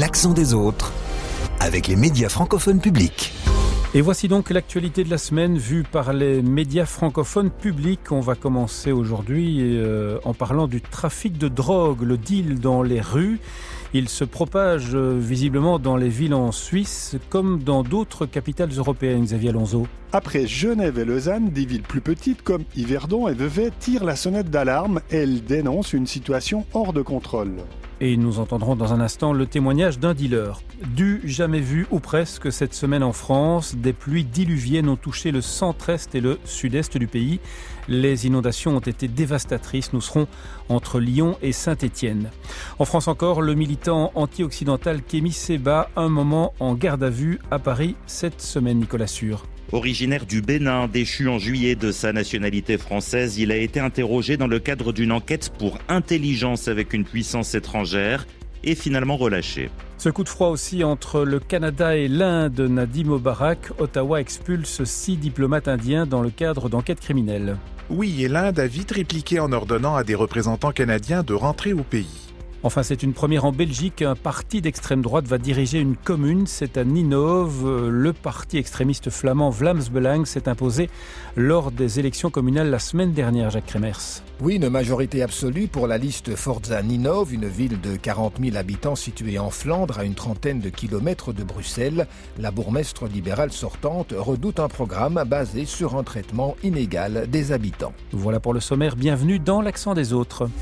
l'accent des autres avec les médias francophones publics. Et voici donc l'actualité de la semaine vue par les médias francophones publics. On va commencer aujourd'hui en parlant du trafic de drogue, le deal dans les rues. Il se propage visiblement dans les villes en Suisse comme dans d'autres capitales européennes, Xavier Alonso. Après Genève et Lausanne, des villes plus petites comme Yverdon et Vevey tirent la sonnette d'alarme. Elles dénoncent une situation hors de contrôle. Et nous entendrons dans un instant le témoignage d'un dealer. Du jamais vu ou presque cette semaine en France, des pluies diluviennes ont touché le centre-est et le sud-est du pays. Les inondations ont été dévastatrices. Nous serons entre Lyon et Saint-Étienne. En France encore, le militant anti-occidental Kémy Séba, un moment en garde à vue à Paris cette semaine, Nicolas Sûr. Originaire du Bénin, déchu en juillet de sa nationalité française, il a été interrogé dans le cadre d'une enquête pour intelligence avec une puissance étrangère et finalement relâché. Ce coup de froid aussi entre le Canada et l'Inde, Nadim Mubarak. Ottawa expulse 6 diplomates indiens dans le cadre d'enquêtes criminelles. Oui, et l'Inde a vite répliqué en ordonnant à des représentants canadiens de rentrer au pays. Enfin, c'est une première en Belgique. Un parti d'extrême droite va diriger une commune. C'est à Ninove. Le parti extrémiste flamand Vlaams Belang s'est imposé lors des élections communales la semaine dernière, Jacques Kremers. Oui, une majorité absolue pour la liste Forza Ninove, une ville de 40 000 habitants située en Flandre, à une trentaine de kilomètres de Bruxelles. La bourgmestre libérale sortante redoute un programme basé sur un traitement inégal des habitants. Voilà pour le sommaire. Bienvenue dans l'accent des autres.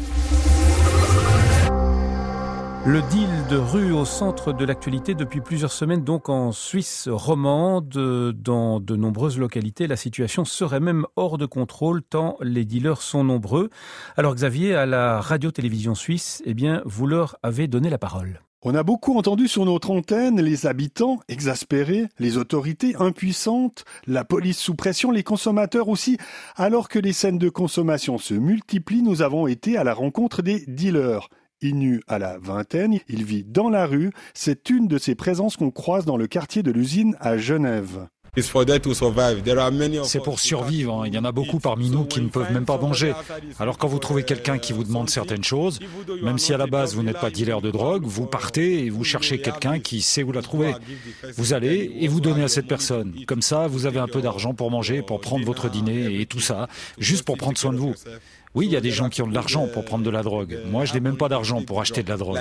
Le deal de rue au centre de l'actualité depuis plusieurs semaines, donc en Suisse romande. Dans de nombreuses localités, la situation serait même hors de contrôle tant les dealers sont nombreux. Alors Xavier, à la radio-télévision suisse, vous leur avez donné la parole. On a beaucoup entendu sur notre antenne les habitants exaspérés, les autorités impuissantes, la police sous pression, les consommateurs aussi. Alors que les scènes de consommation se multiplient, nous avons été à la rencontre des dealers. Inu à la vingtaine, il vit dans la rue. C'est une de ses présences qu'on croise dans le quartier de l'usine à Genève. C'est pour survivre. Il y en a beaucoup parmi nous qui ne peuvent même pas manger. Alors quand vous trouvez quelqu'un qui vous demande certaines choses, même si à la base vous n'êtes pas dealer de drogue, vous partez et vous cherchez quelqu'un qui sait où la trouver. Vous allez et vous donnez à cette personne. Comme ça, vous avez un peu d'argent pour manger, pour prendre votre dîner et tout ça, juste pour prendre soin de vous. Oui, il y a des gens qui ont de l'argent pour prendre de la drogue. Moi, je n'ai même pas d'argent pour acheter de la drogue.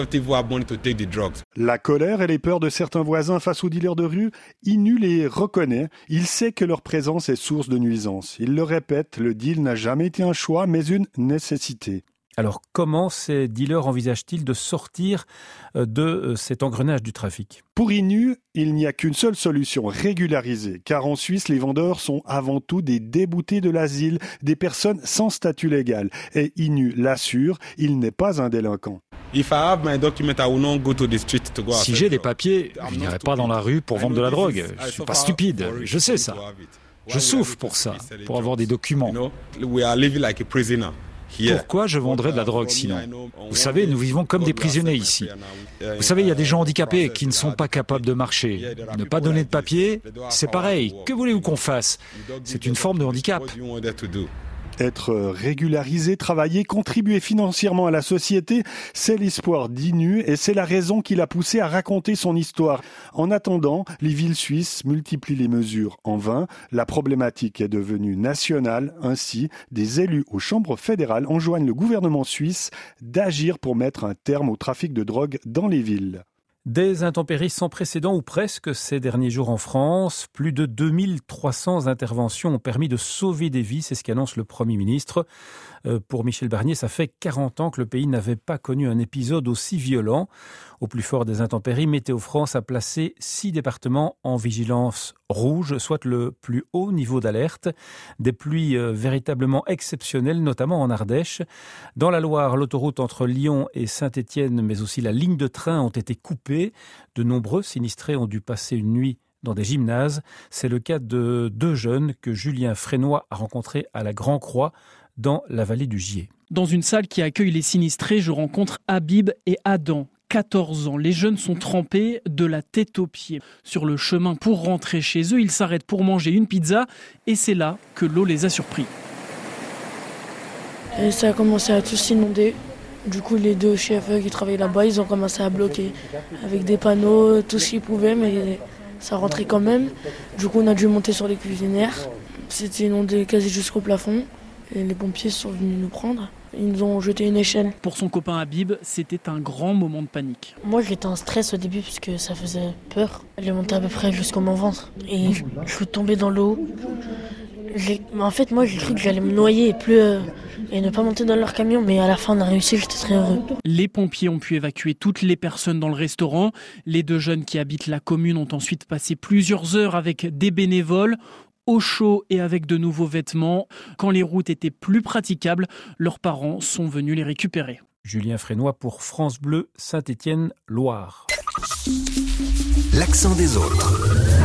La colère et les peurs de certains voisins face aux dealers de rue, Inu les reconnaît. Il sait que leur présence est source de nuisance. Il le répète, le deal n'a jamais été un choix, mais une nécessité. Alors, comment ces dealers envisagent-ils de sortir de cet engrenage du trafic ? Pour Inu, il n'y a qu'une seule solution, régulariser. Car en Suisse, les vendeurs sont avant tout des déboutés de l'asile, des personnes sans statut légal. Et Inu l'assure, il n'est pas un délinquant. Si j'ai des papiers, je n'irai pas dans la rue pour vendre de la drogue. Je ne suis pas stupide, je sais ça. Je souffre pour ça, pour avoir des documents. Pourquoi je vendrais de la drogue sinon ? Vous savez, nous vivons comme des prisonniers ici. Vous savez, il y a des gens handicapés qui ne sont pas capables de marcher. Ne pas donner de papier, c'est pareil. Que voulez-vous qu'on fasse ? C'est une forme de handicap. Être régularisé, travailler, contribuer financièrement à la société, c'est l'espoir d'Inu et c'est la raison qui l'a poussé à raconter son histoire. En attendant, les villes suisses multiplient les mesures en vain. La problématique est devenue nationale. Ainsi, des élus aux chambres fédérales enjoignent le gouvernement suisse d'agir pour mettre un terme au trafic de drogue dans les villes. Des intempéries sans précédent ou presque ces derniers jours en France. Plus de 2300 interventions ont permis de sauver des vies, c'est ce qu'annonce le Premier ministre. Pour Michel Barnier, ça fait 40 ans que le pays n'avait pas connu un épisode aussi violent. Au plus fort des intempéries, Météo France a placé 6 départements en vigilance rouge, soit le plus haut niveau d'alerte. Des pluies véritablement exceptionnelles, notamment en Ardèche. Dans la Loire, l'autoroute entre Lyon et Saint-Étienne, mais aussi la ligne de train ont été coupées. De nombreux sinistrés ont dû passer une nuit dans des gymnases. C'est le cas de 2 jeunes que Julien Frénois a rencontrés à la Grand-Croix, dans la vallée du Gier. Dans une salle qui accueille les sinistrés, je rencontre Habib et Adam, 14 ans. Les jeunes sont trempés de la tête aux pieds. Sur le chemin pour rentrer chez eux, ils s'arrêtent pour manger une pizza et c'est là que l'eau les a surpris. Et ça a commencé à tout s'inonder. Du coup, les deux chefs qui travaillaient là-bas, ils ont commencé à bloquer avec des panneaux, tout ce qu'ils pouvaient, mais ça rentrait quand même. Du coup, on a dû monter sur les cuisinières. C'était inondé quasi jusqu'au plafond. Et les pompiers sont venus nous prendre. Ils nous ont jeté une échelle. Pour son copain Habib, c'était un grand moment de panique. Moi, j'étais en stress au début parce que ça faisait peur. Elle est montée à peu près jusqu'au mon ventre. Et je suis tombée dans l'eau. En fait, moi, j'ai cru que j'allais me noyer et ne pas monter dans leur camion. Mais à la fin, on a réussi, j'étais très heureux. Les pompiers ont pu évacuer toutes les personnes dans le restaurant. Les deux jeunes qui habitent la commune ont ensuite passé plusieurs heures avec des bénévoles, au chaud et avec de nouveaux vêtements. Quand les routes étaient plus praticables, leurs parents sont venus les récupérer. Julien Frénois pour France Bleu, Saint-Étienne-Loire. L'accent des autres.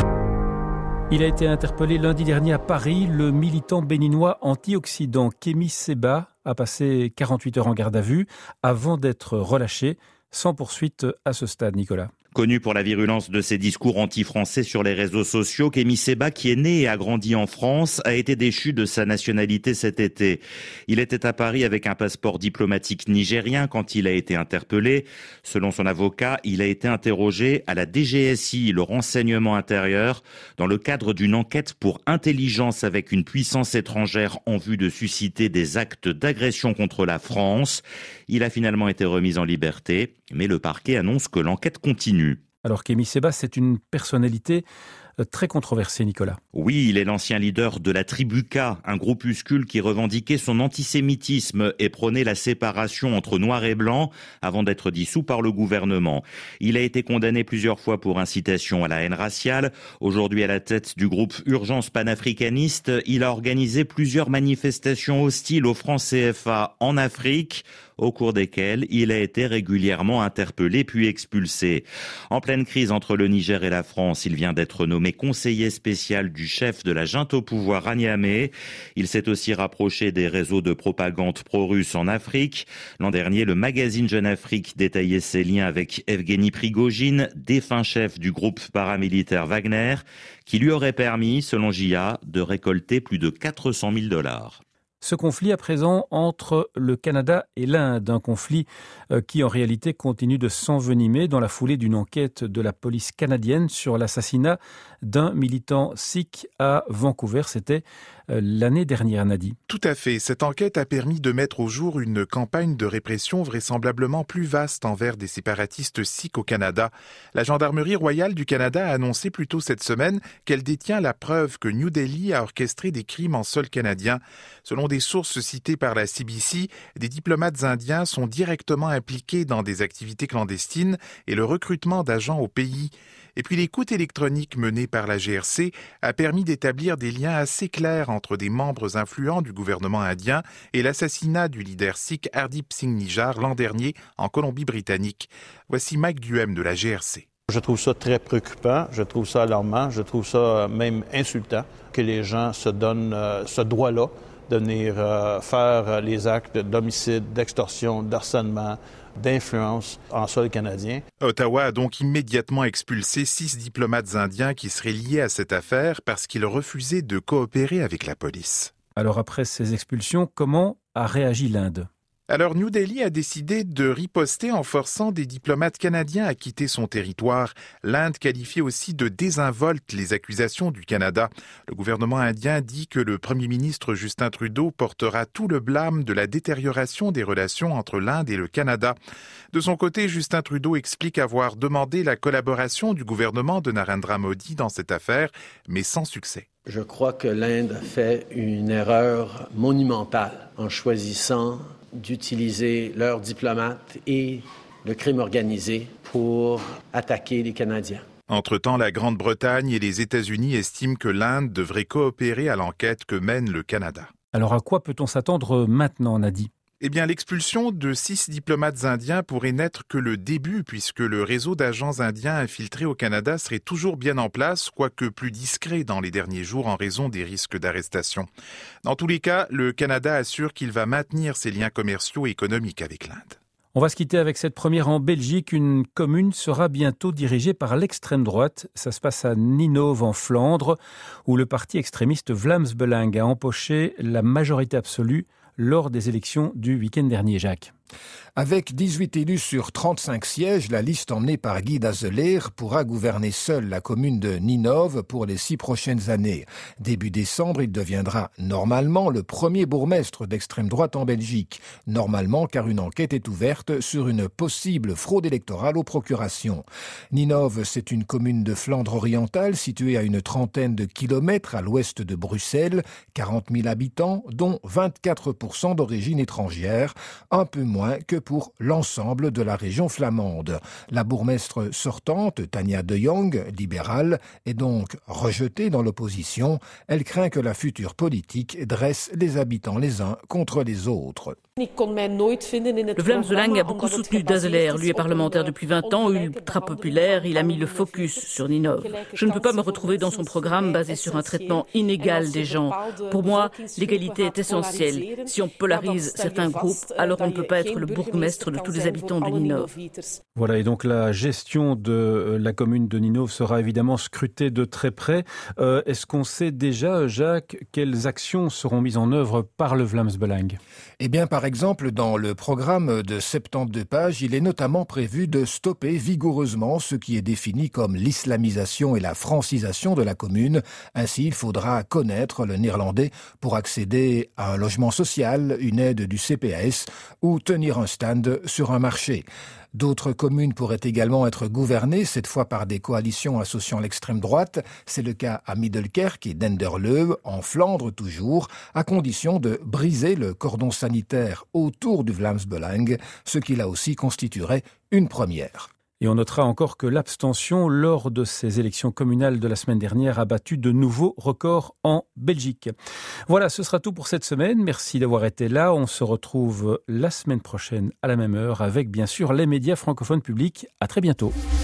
Il a été interpellé lundi dernier à Paris. Le militant béninois anti-Occident Kémy Séba a passé 48 heures en garde à vue avant d'être relâché, sans poursuite à ce stade, Nicolas. Connu pour la virulence de ses discours anti-français sur les réseaux sociaux, Kémy Séba, qui est né et a grandi en France, a été déchu de sa nationalité cet été. Il était à Paris avec un passeport diplomatique nigérien quand il a été interpellé. Selon son avocat, il a été interrogé à la DGSI, le renseignement intérieur, dans le cadre d'une enquête pour intelligence avec une puissance étrangère en vue de susciter des actes d'agression contre la France. Il a finalement été remis en liberté, mais le parquet annonce que l'enquête continue. Alors Kémy Séba, c'est une personnalité très controversée, Nicolas. Oui, il est l'ancien leader de la Tribu K, un groupuscule qui revendiquait son antisémitisme et prônait la séparation entre noir et blanc avant d'être dissous par le gouvernement. Il a été condamné plusieurs fois pour incitation à la haine raciale. Aujourd'hui à la tête du groupe Urgence panafricaniste, il a organisé plusieurs manifestations hostiles au franc CFA en Afrique, au cours desquelles il a été régulièrement interpellé puis expulsé. En pleine crise entre le Niger et la France, il vient d'être nommé conseiller spécial du chef de la junte au pouvoir à Niamey. Il s'est aussi rapproché des réseaux de propagande pro-russe en Afrique. L'an dernier, le magazine Jeune Afrique détaillait ses liens avec Evgeny Prigojine, défunt chef du groupe paramilitaire Wagner, qui lui aurait permis, selon JA, de récolter plus de 400 000 $. Ce conflit à présent entre le Canada et l'Inde, un conflit qui en réalité continue de s'envenimer dans la foulée d'une enquête de la police canadienne sur l'assassinat d'un militant sikh à Vancouver. C'était l'année dernière, Nadi. Tout à fait. Cette enquête a permis de mettre au jour une campagne de répression vraisemblablement plus vaste envers des séparatistes sikhs au Canada. La Gendarmerie royale du Canada a annoncé plus tôt cette semaine qu'elle détient la preuve que New Delhi a orchestré des crimes en sol canadien. Selon des sources citées par la CBC, des diplomates indiens sont directement impliqués dans des activités clandestines et le recrutement d'agents au pays. Et puis l'écoute électronique menée par la GRC a permis d'établir des liens assez clairs entre des membres influents du gouvernement indien et l'assassinat du leader sikh Hardeep Singh Nijjar l'an dernier en Colombie-Britannique. Voici Mike Duhem de la GRC. Je trouve ça très préoccupant, je trouve ça alarmant, je trouve ça même insultant que les gens se donnent ce droit-là de venir faire les actes d'homicide, d'extorsion, d'harcèlement, d'influence en sol canadien. Ottawa a donc immédiatement expulsé 6 diplomates indiens qui seraient liés à cette affaire parce qu'ils refusaient de coopérer avec la police. Alors après ces expulsions, comment a réagi l'Inde ? Alors New Delhi a décidé de riposter en forçant des diplomates canadiens à quitter son territoire. L'Inde qualifie aussi de désinvolte les accusations du Canada. Le gouvernement indien dit que le Premier ministre Justin Trudeau portera tout le blâme de la détérioration des relations entre l'Inde et le Canada. De son côté, Justin Trudeau explique avoir demandé la collaboration du gouvernement de Narendra Modi dans cette affaire, mais sans succès. Je crois que l'Inde fait une erreur monumentale en choisissant d'utiliser leurs diplomates et le crime organisé pour attaquer les Canadiens. Entre-temps, la Grande-Bretagne et les États-Unis estiment que l'Inde devrait coopérer à l'enquête que mène le Canada. Alors à quoi peut-on s'attendre maintenant, Nadi ? Eh bien, l'expulsion de 6 diplomates indiens pourrait n'être que le début, puisque le réseau d'agents indiens infiltrés au Canada serait toujours bien en place, quoique plus discret dans les derniers jours en raison des risques d'arrestation. Dans tous les cas, le Canada assure qu'il va maintenir ses liens commerciaux et économiques avec l'Inde. On va se quitter avec cette première en Belgique. Une commune sera bientôt dirigée par l'extrême droite. Ça se passe à Ninove en Flandre, où le parti extrémiste Vlaams Belang a empoché la majorité absolue lors des élections du week-end dernier, Jacques. Avec 18 élus sur 35 sièges, la liste emmenée par Guy Dazeleer pourra gouverner seule la commune de Ninove pour les 6 prochaines années. Début décembre, il deviendra normalement le premier bourgmestre d'extrême droite en Belgique. Normalement, car une enquête est ouverte sur une possible fraude électorale aux procurations. Ninove, c'est une commune de Flandre orientale située à une trentaine de kilomètres à l'ouest de Bruxelles, 40 000 habitants, dont 24% d'origine étrangère, un peu moins que pour l'ensemble de la région flamande. La bourgmestre sortante, Tania de Jong, libérale, est donc rejetée dans l'opposition. Elle craint que la future politique dresse les habitants les uns contre les autres. Le Vlaams Belang a beaucoup soutenu Dazeleer. Lui est parlementaire depuis 20 ans, ultra populaire. Il a mis le focus sur Ninove. Je ne peux pas me retrouver dans son programme basé sur un traitement inégal des gens. Pour moi, l'égalité est essentielle. Si on polarise certains groupes, alors on ne peut pas être le bourgmestre de tous les habitants de Ninove. Voilà, et donc la gestion de la commune de Ninove sera évidemment scrutée de très près. Est-ce qu'on sait déjà, Jacques, quelles actions seront mises en œuvre par le Vlaams Belang ? Eh bien, par exemple, dans le programme de 72 pages, il est notamment prévu de stopper vigoureusement ce qui est défini comme l'islamisation et la francisation de la commune. Ainsi, il faudra connaître le néerlandais pour accéder à un logement social, une aide du CPAS ou tenir un stand sur un marché. D'autres communes pourraient également être gouvernées, cette fois par des coalitions associant l'extrême droite. C'est le cas à Middelkerk et Denderleeuw, en Flandre toujours, à condition de briser le cordon sanitaire autour du Vlaams Belang, ce qui là aussi constituerait une première. Et on notera encore que l'abstention lors de ces élections communales de la semaine dernière a battu de nouveaux records en Belgique. Voilà, ce sera tout pour cette semaine. Merci d'avoir été là. On se retrouve la semaine prochaine à la même heure avec bien sûr les médias francophones publics. À très bientôt.